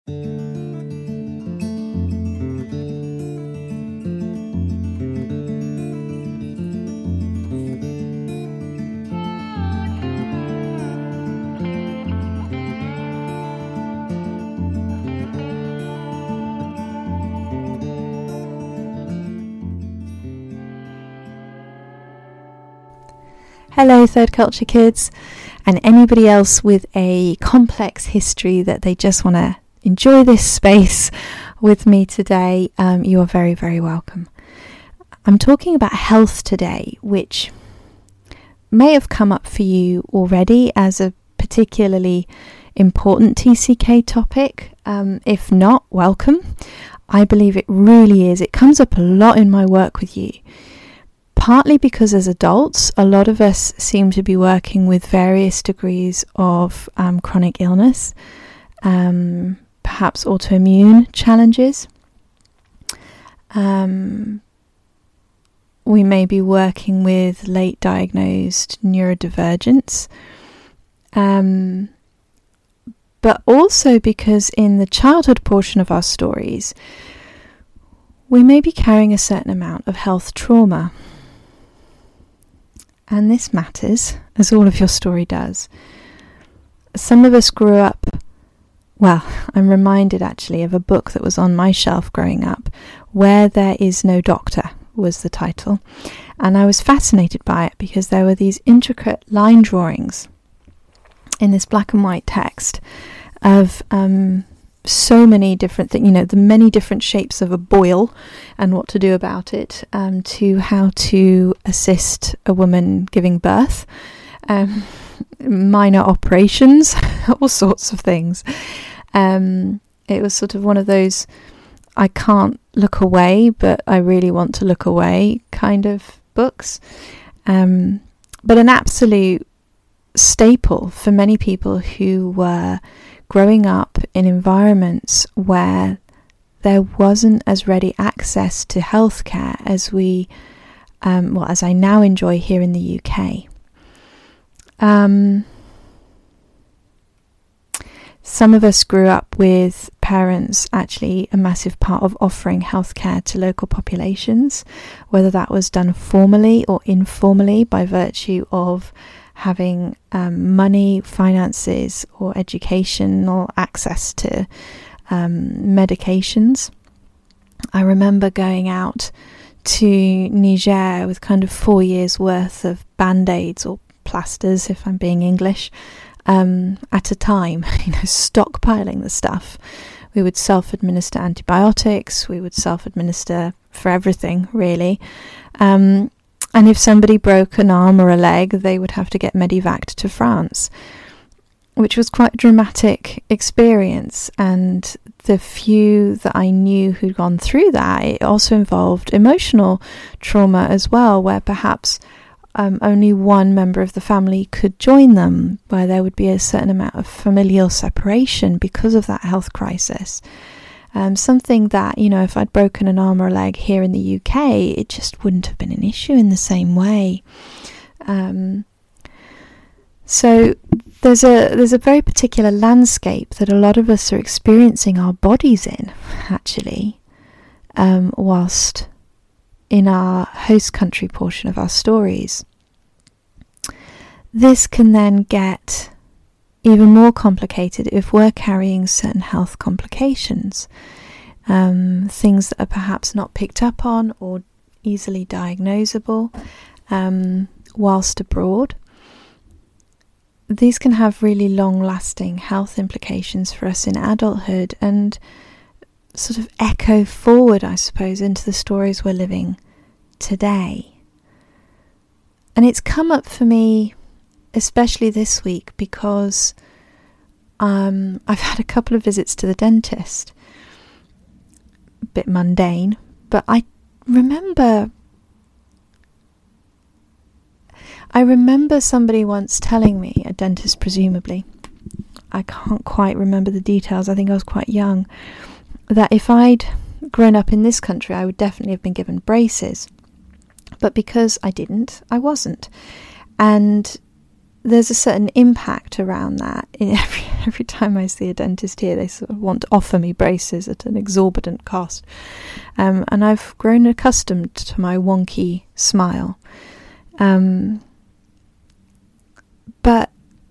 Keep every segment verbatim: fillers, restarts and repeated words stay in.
Hello Third Culture kids, and anybody else with a complex history that they just want to enjoy this space with me today. Um, you are very, very welcome. I'm talking about health today, which may have come up for you already as a particularly important T C K topic. Um, if not, welcome. I believe it really is. It comes up a lot in my work with you. Partly because as adults, a lot of us seem to be working with various degrees of um, chronic illness, um, perhaps autoimmune challenges. Um, we may be working with late diagnosed neurodivergence, um, but also because in the childhood portion of our stories, we may be carrying a certain amount of health trauma. And this matters, as all of your story does. Some of us grew up, well, I'm reminded actually of a book that was on my shelf growing up, Where There Is No Doctor was the title. And I was fascinated by it because there were these intricate line drawings in this black and white text of um, so many different things, you know, the many different shapes of a boil and what to do about it, um, to how to assist a woman giving birth, um, minor operations, all sorts of things. Um, it was sort of one of those, I can't look away, but I really want to look away kind of books. Um, but an absolute staple for many people who were growing up in environments where there wasn't as ready access to healthcare as we, um, well, as I now enjoy here in the U K. Um, some of us grew up with parents, actually a massive part of offering healthcare to local populations, whether that was done formally or informally by virtue of having um, money, finances, or educational access to um, medications. I remember going out to Niger with kind of four years worth of band-aids or plasters, if I'm being English, um, at a time, you know, stockpiling the stuff. We would self-administer antibiotics, we would self-administer for everything, really. Um, And if somebody broke an arm or a leg, they would have to get medevaced to France, which was quite a dramatic experience. And the few that I knew who'd gone through that, it also involved emotional trauma as well, where perhaps um, only one member of the family could join them, where there would be a certain amount of familial separation because of that health crisis. Um, something that, you know, if I'd broken an arm or a leg here in the U K, it just wouldn't have been an issue in the same way. Um, so there's a there's a very particular landscape that a lot of us are experiencing our bodies in, actually, um, whilst in our host country portion of our stories. This can then get even more complicated if we're carrying certain health complications, um, things that are perhaps not picked up on or easily diagnosable um, whilst abroad. These can have really long-lasting health implications for us in adulthood and sort of echo forward, I suppose, into the stories we're living today. And it's come up for me especially this week because um, I've had a couple of visits to the dentist. A bit mundane, but I remember I remember somebody once telling me, a dentist presumably, I can't quite remember the details, I think I was quite young, that if I'd grown up in this country I would definitely have been given braces, but because I didn't, I wasn't. And there's a certain impact around that. In every every time I see a dentist here, they sort of want to offer me braces at an exorbitant cost, um, and I've grown accustomed to my wonky smile. Um, but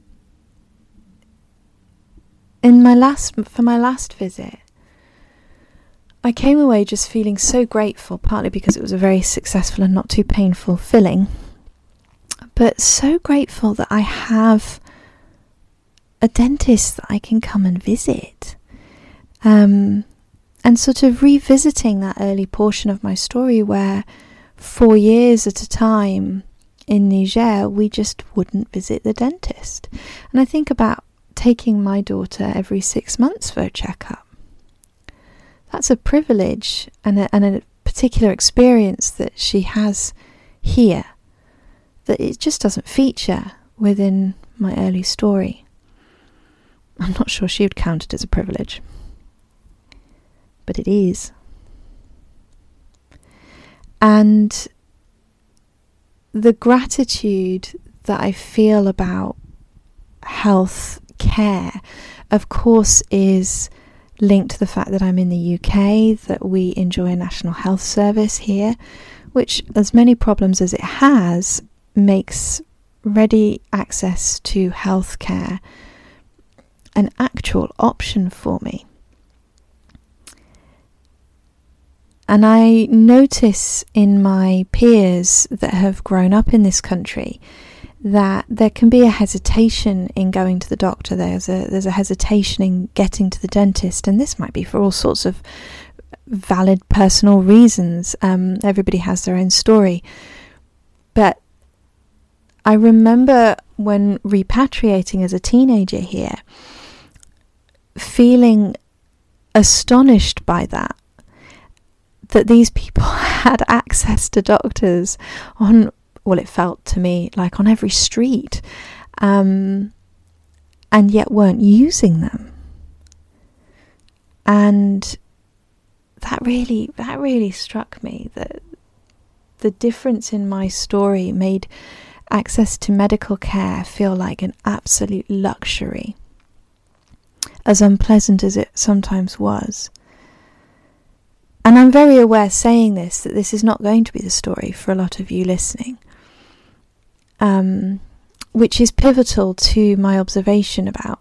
in my last for my last visit, I came away just feeling so grateful, partly because it was a very successful and not too painful filling, but so grateful that I have a dentist that I can come and visit. Um, and sort of revisiting that early portion of my story where four years at a time in Niger, we just wouldn't visit the dentist. And I think about taking my daughter every six months for a checkup. That's a privilege and a, and a particular experience that she has here that it just doesn't feature within my early story. I'm not sure she would count it as a privilege, but it is. And the gratitude that I feel about health care, of course, is linked to the fact that I'm in the U K, that we enjoy a national health service here, which, as many problems as it has, makes ready access to healthcare an actual option for me. And I notice in my peers that have grown up in this country that there can be a hesitation in going to the doctor. There's a there's a hesitation in getting to the dentist, and this might be for all sorts of valid personal reasons. Um, everybody has their own story. But I remember when repatriating as a teenager here, feeling astonished by that, that these people had access to doctors on, well, it felt to me like on every street, um, and yet weren't using them. And that really, that really struck me, that the difference in my story made access to medical care feel like an absolute luxury, as unpleasant as it sometimes was. And I'm very aware saying this that this is not going to be the story for a lot of you listening, um, which is pivotal to my observation about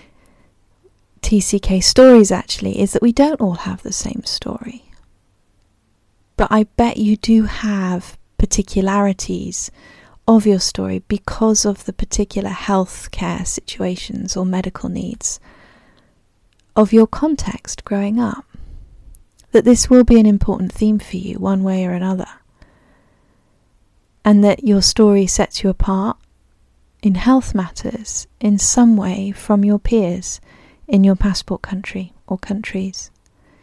T C K stories, actually, is that we don't all have the same story. But I bet you do have particularities of your story because of the particular healthcare situations or medical needs of your context growing up. That this will be an important theme for you one way or another, and that your story sets you apart in health matters in some way from your peers in your passport country or countries.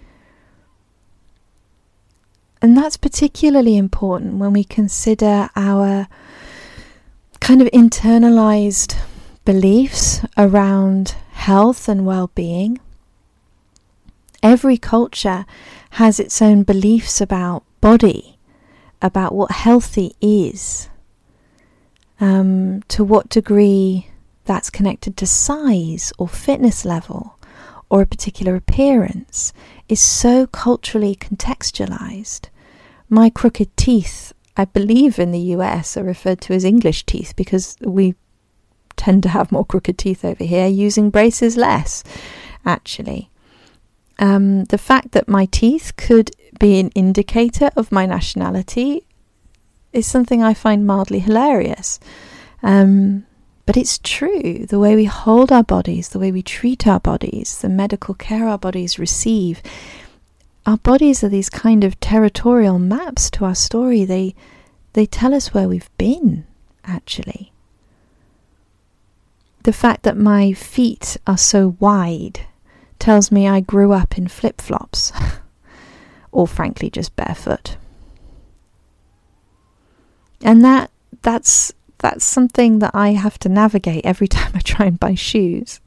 And that's particularly important when we consider our kind of internalized beliefs around health and well-being. Every culture has its own beliefs about body, about what healthy is, um, to what degree that's connected to size or fitness level or a particular appearance is so culturally contextualized. My crooked teeth, I believe in the U S, are referred to as English teeth because we tend to have more crooked teeth over here, using braces less, actually. Um, the fact that my teeth could be an indicator of my nationality is something I find mildly hilarious. Um, but it's true. The way we hold our bodies, the way we treat our bodies, the medical care our bodies receive, our bodies are these kind of territorial maps to our story. They, they tell us where we've been, actually. The fact that my feet are so wide tells me I grew up in flip-flops, or frankly just barefoot. And that that's that's something that I have to navigate every time I try and buy shoes.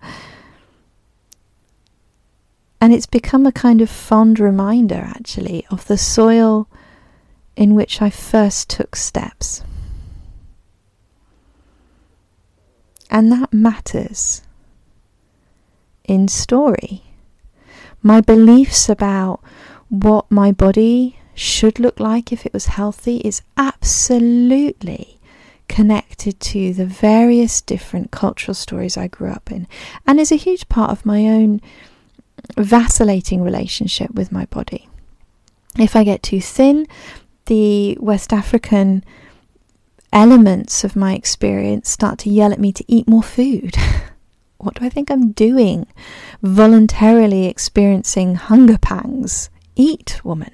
And it's become a kind of fond reminder, actually, of the soil in which I first took steps. And that matters in story. My beliefs about what my body should look like if it was healthy is absolutely connected to the various different cultural stories I grew up in, and is a huge part of my own vacillating relationship with my body. If I get too thin, the West African elements of my experience start to yell at me to eat more food. What do I think I'm doing? Voluntarily experiencing hunger pangs. Eat, woman.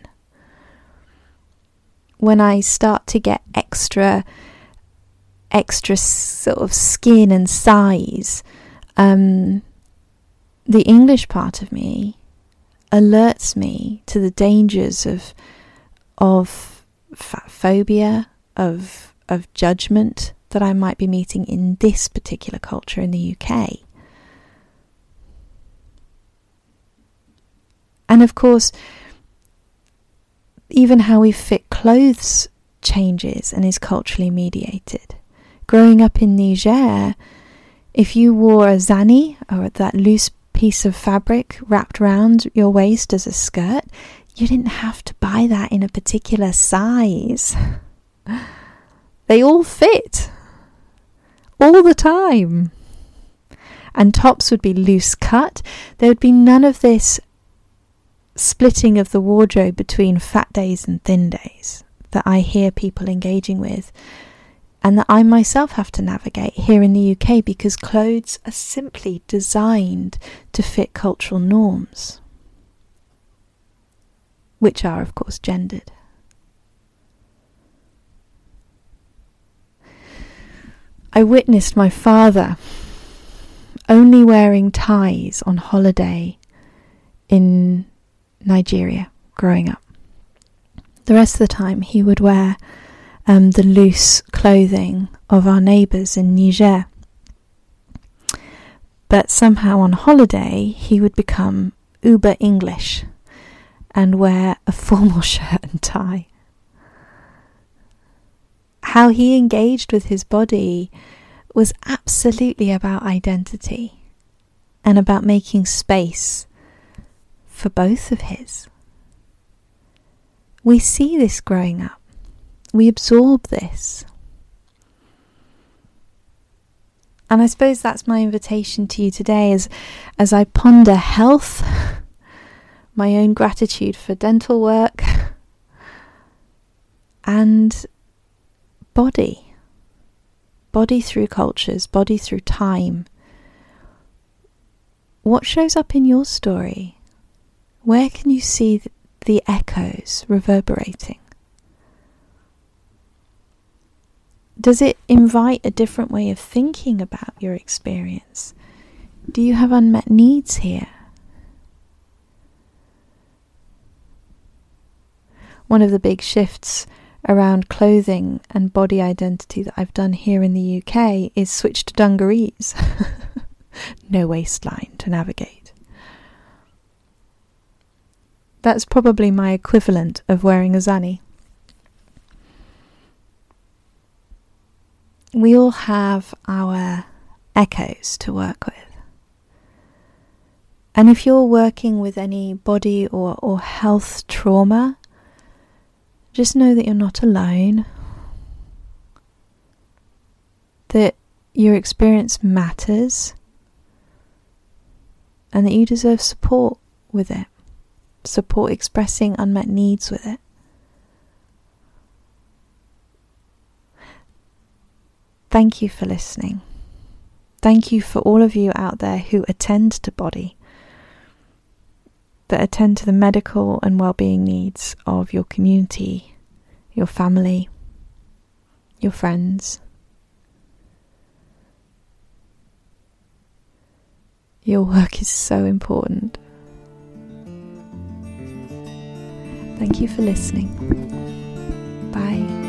When I start to get extra extra sort of skin and size, um, the English part of me alerts me to the dangers of of fat phobia, of of judgment that I might be meeting in this particular culture in the U K. And of course, even how we fit clothes changes and is culturally mediated. Growing up in Niger, if you wore a zani, or that loose piece of fabric wrapped around your waist as a skirt, you didn't have to buy that in a particular size. They all fit all the time. And tops would be loose cut. There would be none of this splitting of the wardrobe between fat days and thin days that I hear people engaging with, and that I myself have to navigate here in the U K, because clothes are simply designed to fit cultural norms, which are, of course, gendered. I witnessed my father only wearing ties on holiday in Nigeria growing up. The rest of the time he would wear um, the loose clothing of our neighbours in Niger. But somehow on holiday he would become uber English and wear a formal shirt and tie. How he engaged with his body was absolutely about identity and about making space for both of his. We see this growing up. We absorb this. And I suppose that's my invitation to you today, as, as I ponder health, my own gratitude for dental work, and body. Body through cultures, body through time. What shows up in your story? Where can you see the, the echoes reverberating? Does it invite a different way of thinking about your experience? Do you have unmet needs here? One of the big shifts around clothing and body identity that I've done here in the U K is switch to dungarees. No waistline to navigate. That's probably my equivalent of wearing a zani. We all have our echoes to work with. And if you're working with any body or, or health trauma, just know that you're not alone. That your experience matters. And that you deserve support with it. Support expressing unmet needs with it. Thank you for listening. Thank you for all of you out there who attend to body, that attend to the medical and well-being needs of your community, your family, your friends. Your work is so important. Thank you for listening. Bye.